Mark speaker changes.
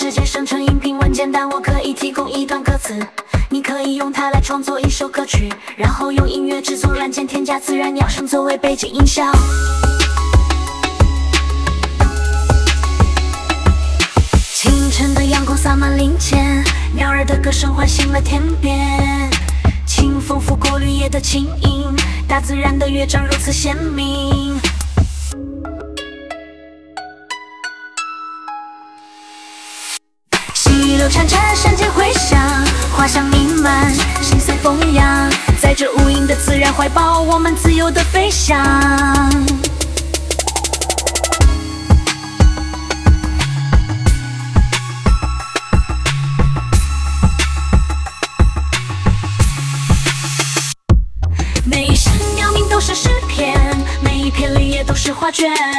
Speaker 1: 直接生成音频文件，但我可以提供一段歌词，你可以用它来创作一首歌曲，然后用音乐制作软件添加自然鸟声作为背景音效。清晨的阳光洒满林间，鸟儿的歌声唤醒了天边，清风拂过绿叶的轻音，大自然的乐章如此鲜明。溪流潺潺，山间回响，花香弥漫，心随风扬，在这无垠的自然怀抱，我们自由地飞翔。每一声鸟鸣都是诗篇，每一片绿叶都是画卷。